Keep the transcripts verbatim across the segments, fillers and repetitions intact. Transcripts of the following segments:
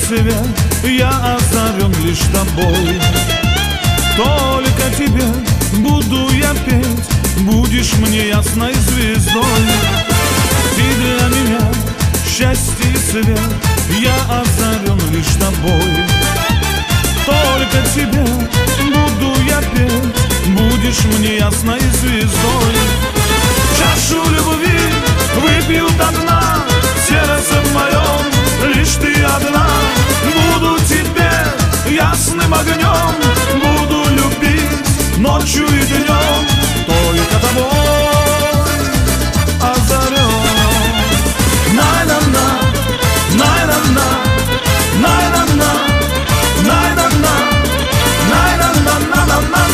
свет, я озарен лишь тобой. Только тебе буду я петь, будешь мне ясной звездой. Ты для меня счастье и свет, я озарен лишь тобой. Только тебе буду я петь, будешь мне ясной звездой. Чашу любви выпью до дна, в сердце моем лишь ты одна. Буду тебе ясным огнем, буду любить ночью и днем, только тобой озарен. Най-на-на, най-на-на, най-на-на, най-на-на, най-на-на-на-на-на-на.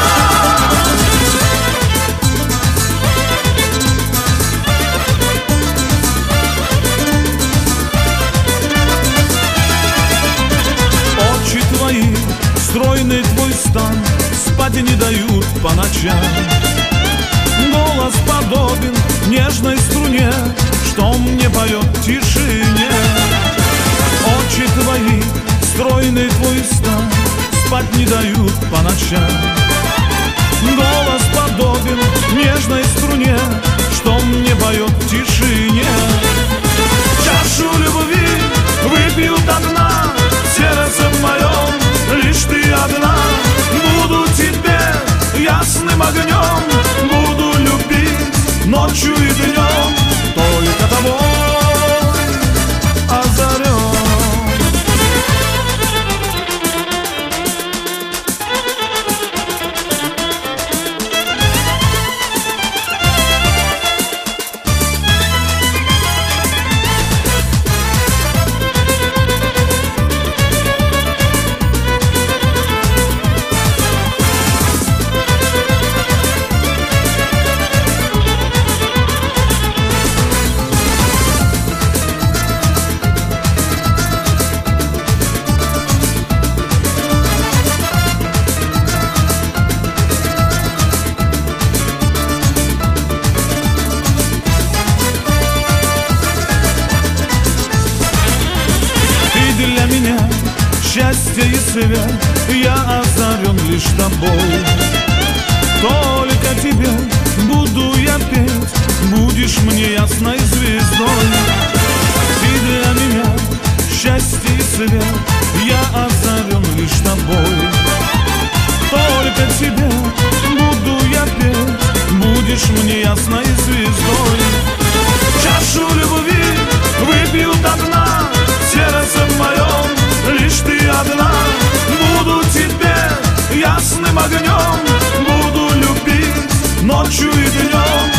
Очи твои, стройный твой стан, спать не дают по ночам. Голос подобен нежной струне, что мне поет в тишине. Очи твои, стройный твой стан, спать не дают по ночам. Голос подобен нежной струне, что мне поет в тишине. Чашу любви выпью до дна, в сердце моем лишь ты одна. Буду тебе ясным огнем, буду любить ночью и днем, только тобой озарен. Счастье и свет, я озарен лишь тобой. Только тебе буду я петь, будешь мне ясной звездой. Ты для меня счастье и свет, я озарен лишь тобой. Только тебе буду я петь, будешь мне ясной звездой. Чашу любви выпью до дна, в сердце моем лишь ты одна. Буду тебе ясным огнем, буду любить ночью и днем,